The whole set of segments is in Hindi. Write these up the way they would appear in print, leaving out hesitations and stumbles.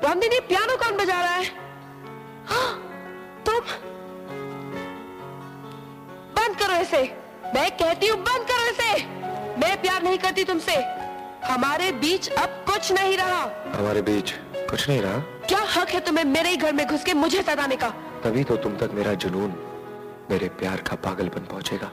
रामदीनी, पियानो कौन बजा रहा है? हाँ, तुम। बंद करो इसे, मैं कहती हूँ बंद करो इसे। मैं प्यार नहीं करती तुमसे। हमारे बीच अब कुछ नहीं रहा। हमारे बीच कुछ नहीं रहा? क्या हक है तुम्हें मेरे ही घर में घुस के मुझे सताने का? तभी तो तुम तक मेरा जुनून, मेरे प्यार का पागलपन पहुंचेगा।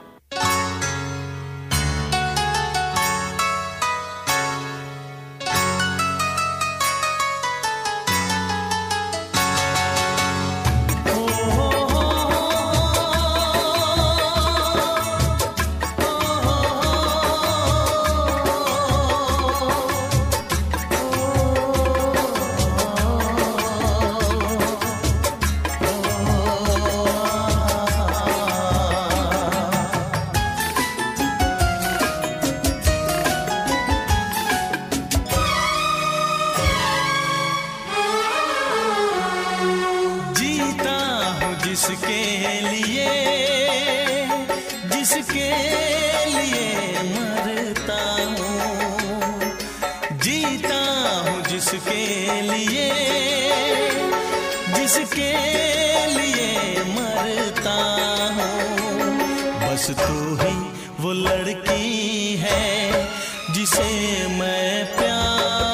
जिसके लिए मरता हूँ, जीता हूँ जिसके लिए मरता हूँ। बस तू ही वो लड़की है जिसे मैं प्यार